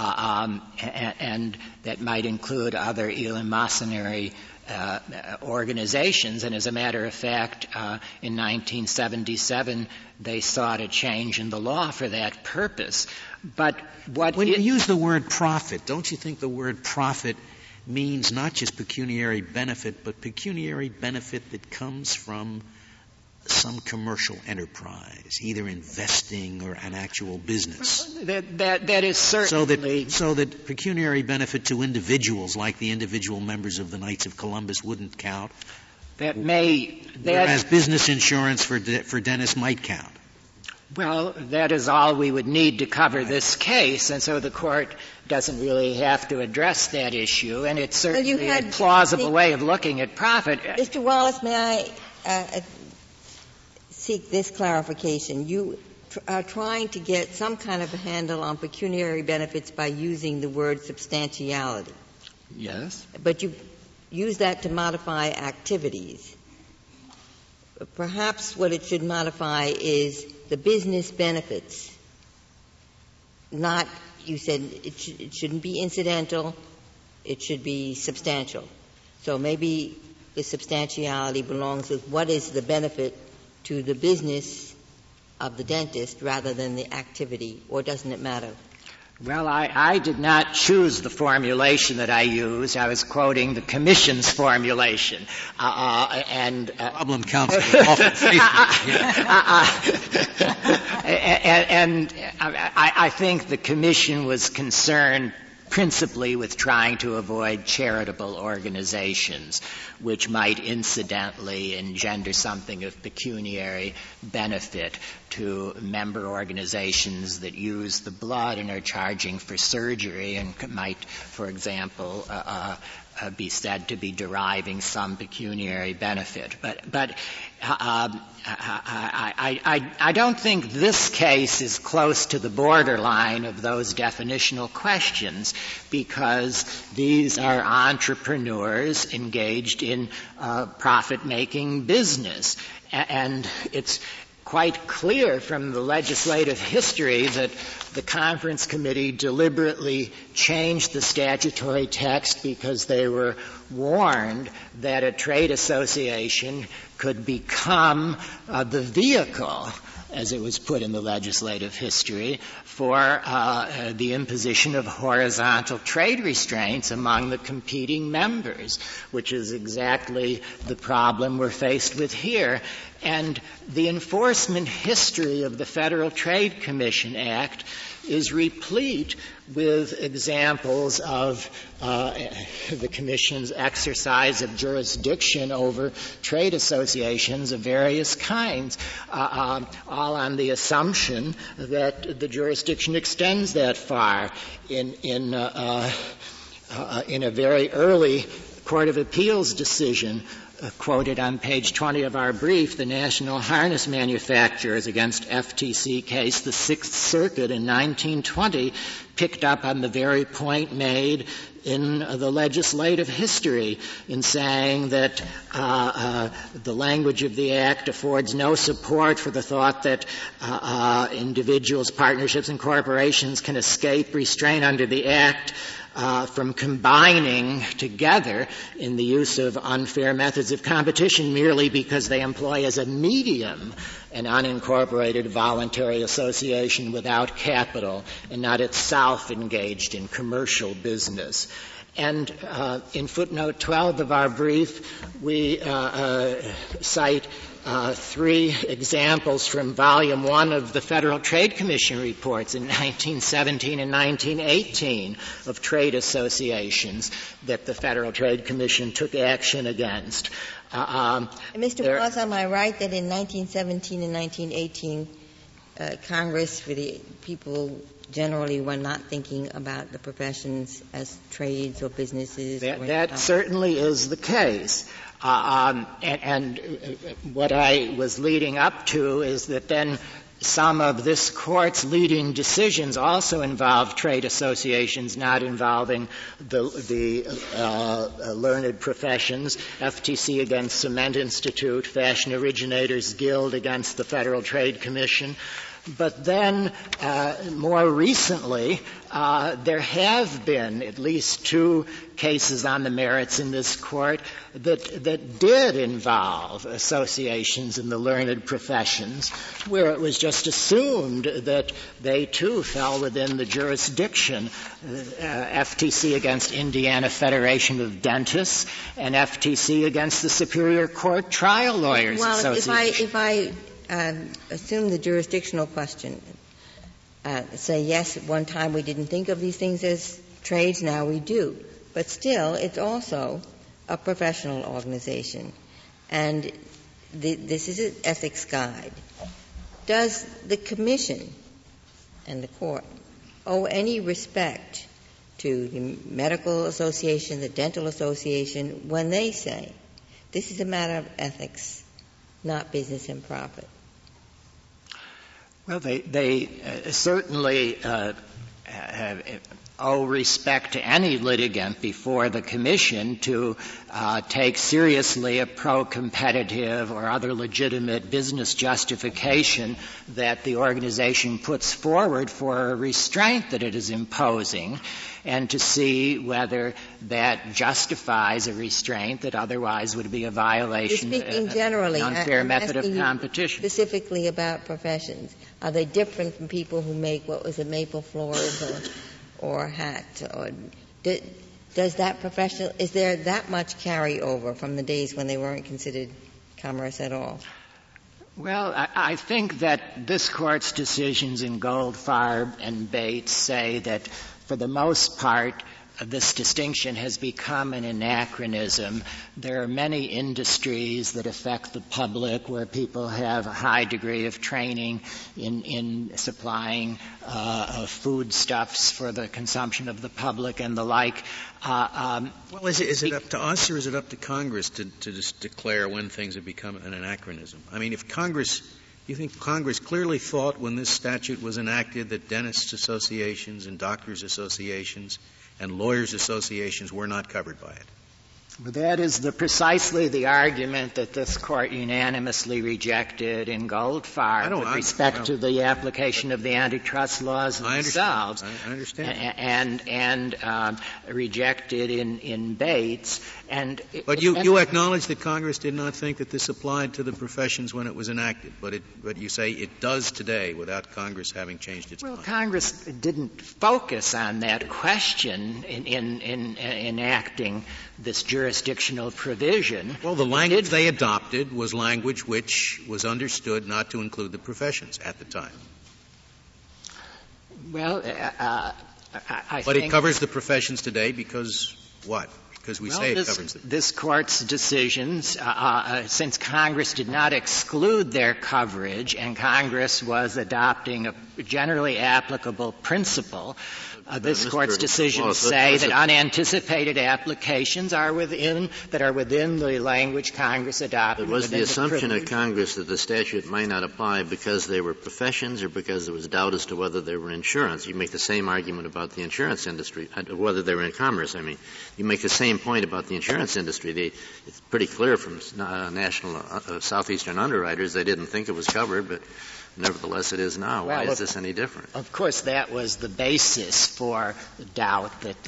and that might include other eleemosynary organizations. And as a matter of fact, in 1977, they sought a change in the law for that purpose. But when you use the word profit, don't you think the word profit means not just pecuniary benefit, but pecuniary benefit that comes from some commercial enterprise, either investing or an actual business? That is certainly so that pecuniary benefit to individuals, like the individual members of the Knights of Columbus, wouldn't count. Whereas business insurance for Dennis might count. Well, that is all we would need to cover this case, and so the Court doesn't really have to address that issue, and it's certainly a plausible way of looking at profit. Mr. Wallace, may I seek this clarification? You are trying to get some kind of a handle on pecuniary benefits by using the word substantiality. Yes. But you use that to modify activities. Perhaps what it should modify is the business benefits. Not, you said it shouldn't be incidental, it should be substantial. So maybe the substantiality belongs with what is the benefit to the business of the dentist rather than the activity, or doesn't it matter? Well, I did not choose the formulation that I used. I was quoting the Commission's formulation. Problem counsel. And I think the Commission was concerned principally with trying to avoid charitable organizations, which might incidentally engender something of pecuniary benefit to member organizations that use the blood and are charging for surgery and might, for example, be said to be deriving some pecuniary benefit. But I don't think this case is close to the borderline of those definitional questions, because these are entrepreneurs engaged in profit-making business. And it's quite clear from the legislative history that the Conference Committee deliberately changed the statutory text because they were warned that a trade association could become the vehicle, as it was put in the legislative history, for the imposition of horizontal trade restraints among the competing members, which is exactly the problem we're faced with here. And the enforcement history of the Federal Trade Commission Act is replete with examples of the Commission's exercise of jurisdiction over trade associations of various kinds, all on the assumption that the jurisdiction extends that far. In a very early Court of Appeals decision quoted on page 20 of our brief, the National Harness Manufacturers against FTC case, the Sixth Circuit in 1920 picked up on the very point made in the legislative history in saying that the language of the Act affords no support for the thought that individuals, partnerships, and corporations can escape restraint under the Act from combining together in the use of unfair methods of competition merely because they employ as a medium an unincorporated voluntary association without capital and not itself engaged in commercial business. And in footnote 12 of our brief, we cite three examples from Volume 1 of the Federal Trade Commission reports in 1917 and 1918 of trade associations that the Federal Trade Commission took action against. Mr. Moss, am I right that in 1917 and 1918, Congress, for the people generally were not thinking about the professions as trades or businesses? That certainly is the case. And what I was leading up to is that then some of this Court's leading decisions also involve trade associations not involving the learned professions, FTC against Cement Institute, Fashion Originators Guild against the Federal Trade Commission. But then, more recently, there have been at least two cases on the merits in this Court that did involve associations in the learned professions, where it was just assumed that they, too, fell within the jurisdiction, FTC against Indiana Federation of Dentists and FTC against the Superior Court Trial Lawyers Association. If I assume the jurisdictional question, say, yes, at one time we didn't think of these things as trades, now we do. But still, it's also a professional organization. And this is an ethics guide. Does the Commission and the Court owe any respect to the Medical Association, the Dental Association, when they say this is a matter of ethics, not business and profit? Well, they certainly owe respect to any litigant before the Commission to take seriously a pro-competitive or other legitimate business justification that the organization puts forward for a restraint that it is imposing, and to see whether that justifies a restraint that otherwise would be a violation of an unfair method of competition. Specifically about professions. Are they different from people who make, maple floors or hats? Or does that professional, is there that much carryover from the days when they weren't considered commerce at all? Well, I think that this Court's decisions in Goldfarb and Bates say that for the most part, this distinction has become an anachronism. There are many industries that affect the public where people have a high degree of training in supplying foodstuffs for the consumption of the public and the like. Well, is it up to us or is it up to Congress to just declare when things have become an anachronism? I mean, if Congress — you think Congress clearly thought when this statute was enacted that dentists' associations and doctors' associations and lawyers' associations were not covered by it? Well, that is precisely the argument that this Court unanimously rejected in Goldfarb with respect to the application of the antitrust laws themselves. I understand. And rejected in Bates. But you acknowledge that Congress did not think that this applied to the professions when it was enacted, but you say it does today without Congress having changed its mind. Well, Congress didn't focus on that question in enacting this jurisdictional provision. Well, the language they adopted was language which was understood not to include the professions at the time. Well, But it covers the professions today because what? Because we say it covers them. This Court's decisions, since Congress did not exclude their coverage and Congress was adopting generally applicable principle. This Court's decisions say that unanticipated applications are within the language Congress adopted. It was the assumption of Congress that the statute might not apply because they were professions or because there was doubt as to whether they were insurance. You make the same argument about the insurance industry, whether they were in commerce. I mean, you make the same point about the insurance industry. It's pretty clear from national southeastern underwriters they didn't think it was covered, but nevertheless, it is now. Why is this any different? Of course, that was the basis for doubt that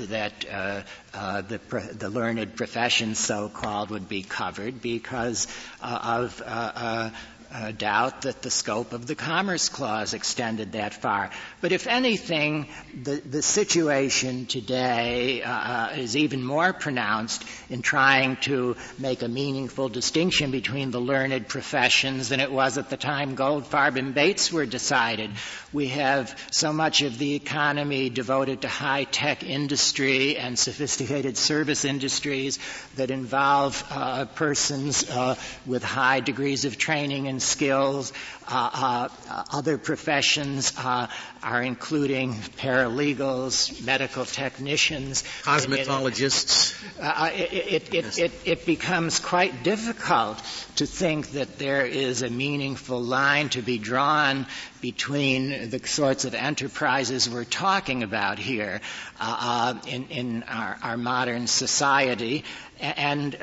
the learned profession, so-called, would be covered because of doubt that the scope of the Commerce Clause extended that far. But if anything, the situation today is even more pronounced in trying to make a meaningful distinction between the learned professions than it was at the time Goldfarb and Bates were decided. We have so much of the economy devoted to high-tech industry and sophisticated service industries that involve persons with high degrees of training and skills. Other professions are including paralegals, medical technicians, cosmetologists. It becomes quite difficult to think that there is a meaningful line to be drawn between the sorts of enterprises we're talking about here in our modern society and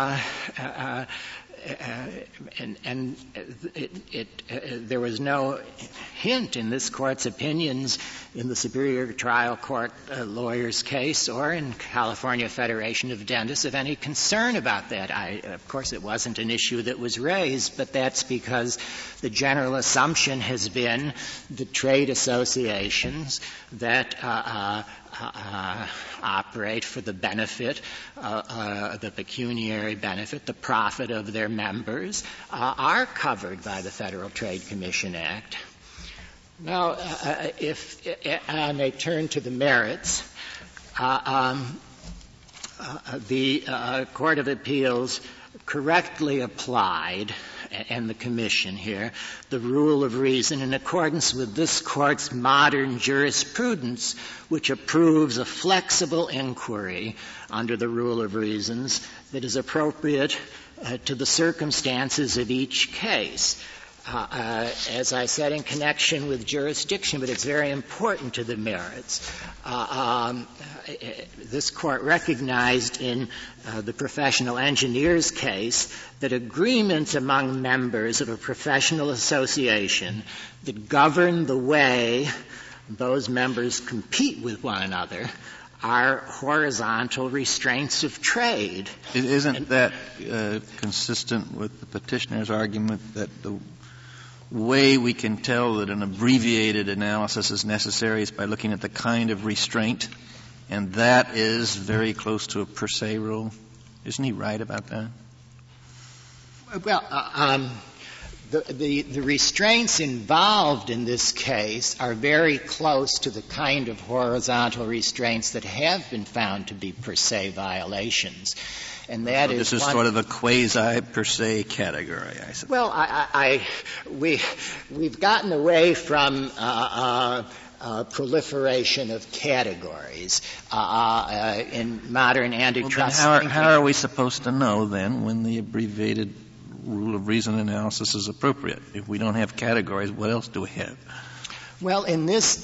there was no hint in this Court's opinions in the Superior Trial Court lawyer's case or in California Federation of Dentists of any concern about that. Of course, it wasn't an issue that was raised, but that's because the general assumption has been the trade associations that operate for the benefit, the pecuniary benefit, the profit of their members, are covered by the Federal Trade Commission Act. Now, if I may turn to the merits, the Court of Appeals correctly applied, and the Commission here, the rule of reason in accordance with this Court's modern jurisprudence, which approves a flexible inquiry under the rule of reasons that is appropriate to the circumstances of each case. As I said, in connection with jurisdiction, but it's very important to the merits. This Court recognized in the professional engineers case that agreements among members of a professional association that govern the way those members compete with one another are horizontal restraints of trade. Isn't that consistent with the petitioner's argument that the way we can tell that an abbreviated analysis is necessary is by looking at the kind of restraint, and that is very close to a per se rule? Isn't he right about that? Well, the restraints involved in this case are very close to the kind of horizontal restraints that have been found to be per se violations. And that is this is sort of a quasi per se category, I suppose. Well, we've gotten away from proliferation of categories in modern antitrust. Well, then how are we supposed to know then when the abbreviated rule of reason analysis is appropriate? If we don't have categories, what else do we have? Well, in this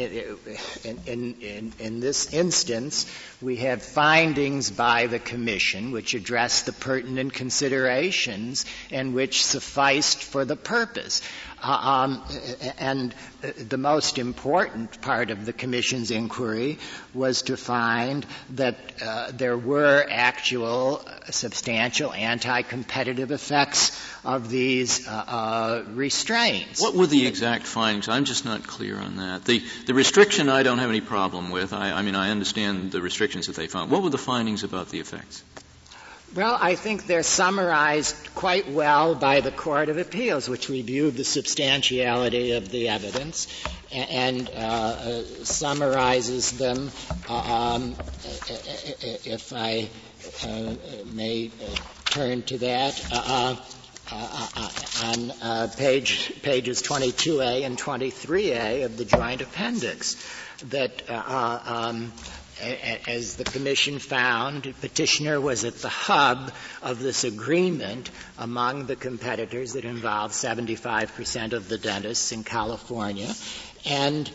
instance, we have findings by the Commission which address the pertinent considerations and which sufficed for the purpose. And the most important part of the Commission's inquiry was to find that there were actual substantial anti-competitive effects of these restraints. What were the exact findings? I'm just not clear on that. The restriction I don't have any problem with. I mean, I understand the restrictions that they found. What were the findings about the effects? Well, I think they're summarized quite well by the Court of Appeals, which reviewed the substantiality of the evidence and summarizes them, if I may turn to that. pages 22A and 23A of the Joint Appendix that as the Commission found, Petitioner was at the hub of this agreement among the competitors that involved 75% of the dentists in California. And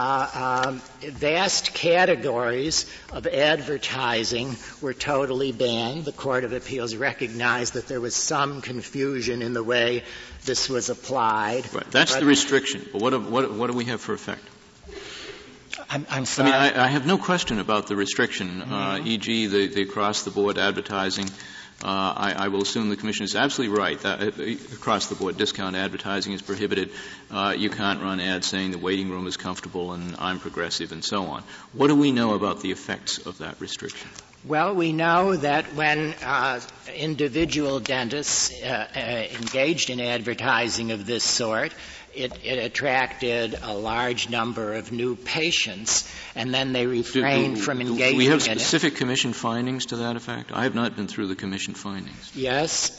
vast categories of advertising were totally banned. The Court of Appeals recognized that there was some confusion in the way this was applied. Right. That's the restriction. But what do we have for effect? I'm sorry. I mean, I have no question about the restriction, e.g., the across-the-board advertising. I will assume the Commission is absolutely right that across-the-board discount advertising is prohibited. You can't run ads saying the waiting room is comfortable and I'm progressive and so on. What do we know about the effects of that restriction? Well, we know that when individual dentists engaged in advertising of this sort, it attracted a large number of new patients, and then they refrained from engaging in it. Do we have specific Commission findings to that effect? I have not been through the Commission findings. Yes,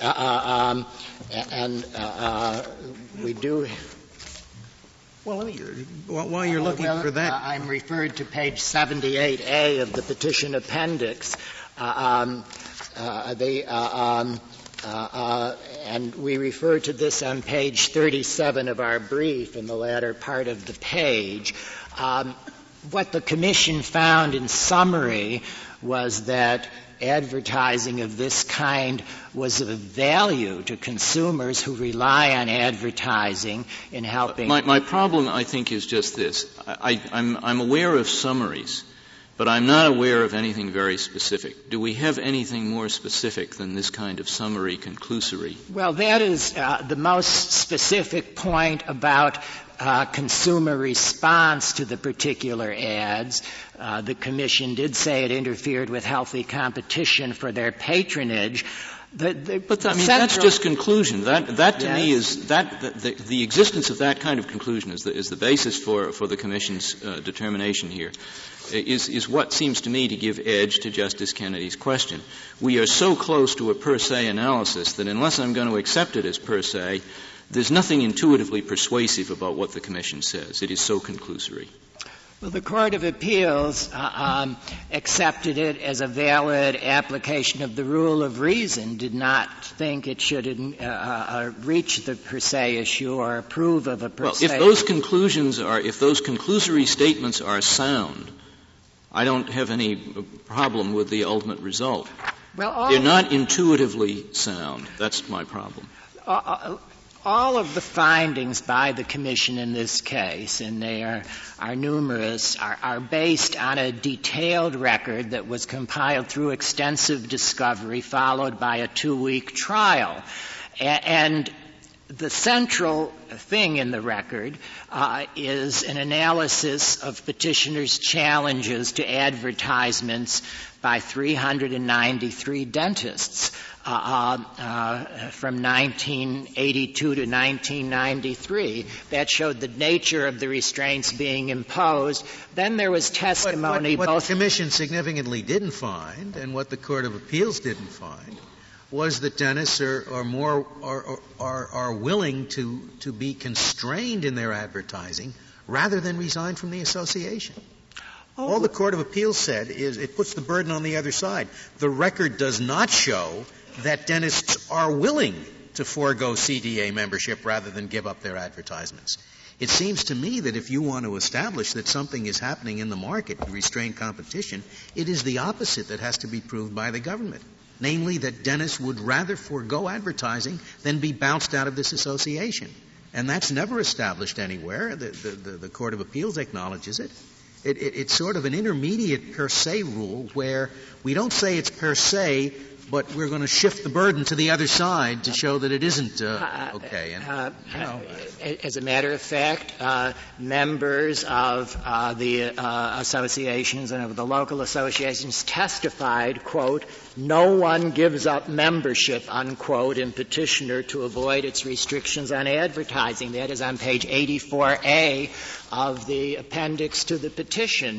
we do. Well, while you're looking for that, I'm referred to page 78A of the petition appendix. And we refer to this on page 37 of our brief in the latter part of the page. What the Commission found in summary was that advertising of this kind was of value to consumers who rely on advertising in helping. My problem, I think, is just this. I'm aware of summaries, but I'm not aware of anything very specific. Do we have anything more specific than this kind of summary conclusory? Well, that is the most specific point about consumer response to the particular ads. The Commission did say it interfered with healthy competition for their patronage. That's just conclusion. That to me is the existence of that kind of conclusion is the basis for the Commission's determination here. Is what seems to me to give edge to Justice Kennedy's question. We are so close to a per se analysis that unless I'm going to accept it as per se, there's nothing intuitively persuasive about what the Commission says. It is so conclusory. Well, the Court of Appeals accepted it as a valid application of the rule of reason, did not think it should reach the per se issue or approve of a per se. Well, if those conclusory statements are sound, I don't have any problem with the ultimate result. Well, they're not intuitively sound. That's my problem. All of the findings by the Commission in this case, and they are numerous, are based on a detailed record that was compiled through extensive discovery followed by a 2-week trial. And the central thing in the record is an analysis of petitioners' challenges to advertisements by 393 dentists from 1982 to 1993. That showed the nature of the restraints being imposed. Then there was testimony. What the Commission significantly didn't find, and what the Court of Appeals didn't find, was that dentists are willing to be constrained in their advertising rather than resign from the association. All the Court of Appeals said is it puts the burden on the other side. The record does not show that dentists are willing to forego CDA membership rather than give up their advertisements. It seems to me that if you want to establish that something is happening in the market to restrain competition, it is the opposite that has to be proved by the government. Namely, that dentists would rather forego advertising than be bounced out of this association. And that's never established anywhere. The Court of Appeals acknowledges it. It's sort of an intermediate per se rule where we don't say it's per se, but we're going to shift the burden to the other side to show that it isn't okay. And, as a matter of fact, members of the associations and of the local associations testified, quote, no one gives up membership, unquote, in petitioner to avoid its restrictions on advertising. That is on page 84A of the appendix to the petition.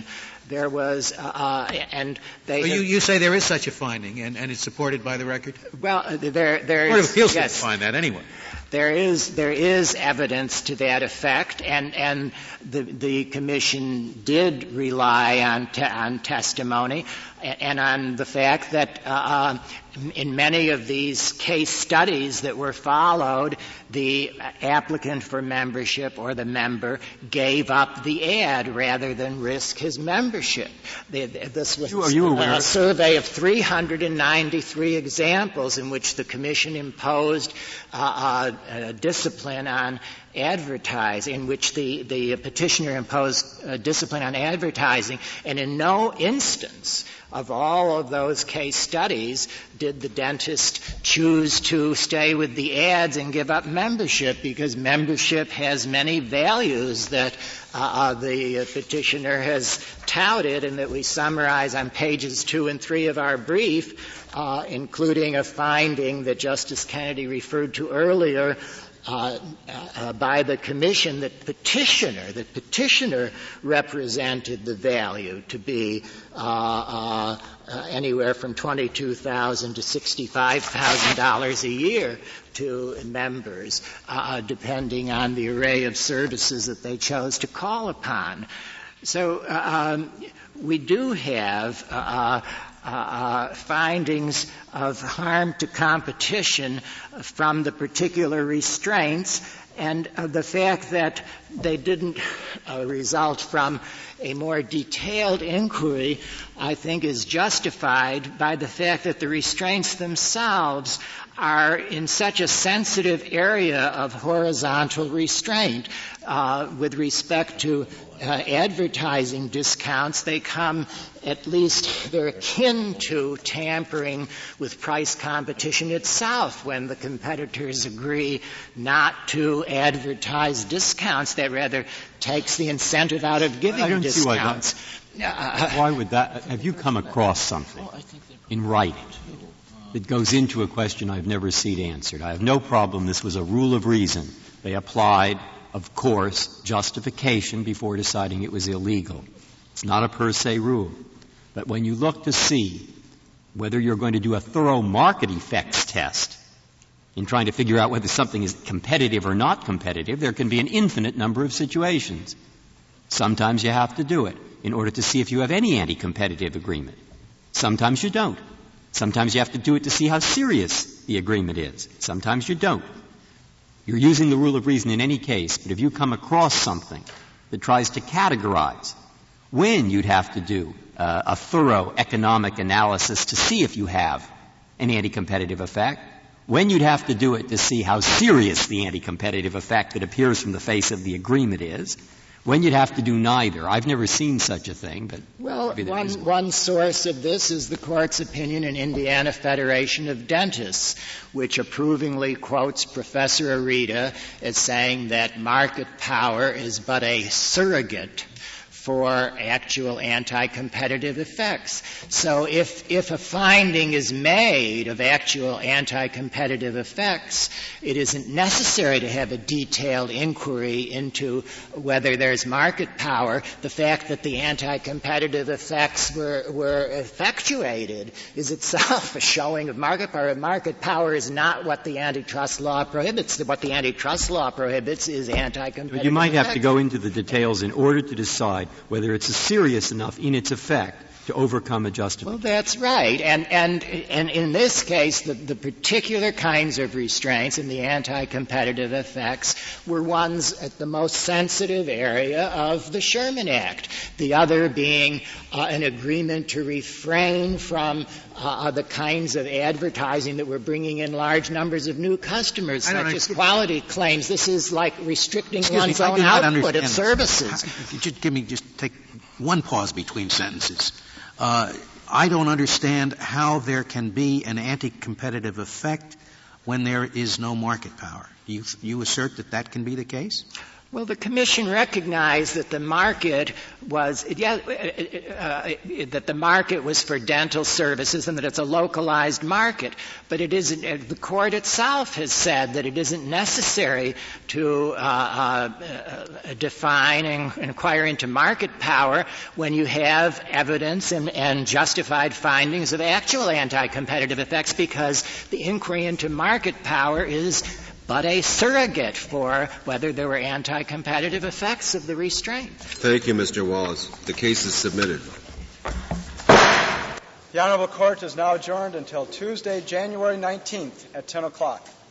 There was, and they. So you say there is such a finding, and it's supported by the record? Well, there is. The Court of Appeals yes. didn't find that anyway. There is evidence to that effect, and the commission did rely on testimony and on the fact that in many of these case studies that were followed, the applicant for membership or the member gave up the ad rather than risk his membership. This was a survey of 393 examples in which the commission imposed discipline on advertising, in which the petitioner imposed discipline on advertising, and in no instance of all of those case studies did the dentist choose to stay with the ads and give up membership, because membership has many values that the petitioner has touted and that we summarize on pages 2 and 3 of our brief, including a finding that Justice Kennedy referred to earlier by the commission that petitioner represented the value to be anywhere from $22,000 to $65,000 a year to members, depending on the array of services that they chose to call upon. So we do have findings of harm to competition from the particular restraints, and the fact that they didn't result from a more detailed inquiry, I think, is justified by the fact that the restraints themselves are in such a sensitive area of horizontal restraint. With respect to advertising discounts, they come they're akin to tampering with price competition itself when the competitors agree not to advertise discounts. That rather takes the incentive out of giving discounts. Why would that? Have you come across something in writing that goes into a question I've never seen answered? I have no problem. This was a rule of reason. They applied, of course, justification before deciding it was illegal. It's not a per se rule. But when you look to see whether you're going to do a thorough market effects test in trying to figure out whether something is competitive or not competitive, there can be an infinite number of situations. Sometimes you have to do it in order to see if you have any anti-competitive agreement. Sometimes you don't. Sometimes you have to do it to see how serious the agreement is. Sometimes you don't. You're using the rule of reason in any case, but if you come across something that tries to categorize when you'd have to do a thorough economic analysis to see if you have an anti-competitive effect, when you'd have to do it to see how serious the anti-competitive effect that appears from the face of the agreement is, when you'd have to do neither. I've never seen such a thing, but well, one source of this is the Court's opinion in Indiana Federation of Dentists, which approvingly quotes Professor Arita as saying that market power is but a surrogate for actual anti-competitive effects. So if a finding is made of actual anti-competitive effects, it isn't necessary to have a detailed inquiry into whether there's market power. The fact that the anti-competitive effects were effectuated is itself a showing of market power. Market power is not what the antitrust law prohibits. What the antitrust law prohibits is anti-competitive But you might effects. have to go into the details in order to decide whether it's serious enough in its effect to overcome a justification. Well, that's right. And in this case, the particular kinds of restraints and the anti-competitive effects were ones at the most sensitive area of the Sherman Act, the other being an agreement to refrain from the kinds of advertising that were bringing in large numbers of new customers, such as quality claims. This is like restricting one's own output of services. Just take one pause between sentences. I don't understand how there can be an anti-competitive effect when there is no market power. You assert that that can be the case? Well, the Commission recognized that the market was that the market was for dental services and that it's a localized market. But it isn't. The Court itself has said that it isn't necessary to define and inquire into market power when you have evidence and justified findings of actual anti-competitive effects, because the inquiry into market power is but a surrogate for whether there were anti-competitive effects of the restraint. Thank you, Mr. Wallace. The case is submitted. The Honorable Court is now adjourned until Tuesday, January 19th at 10 o'clock.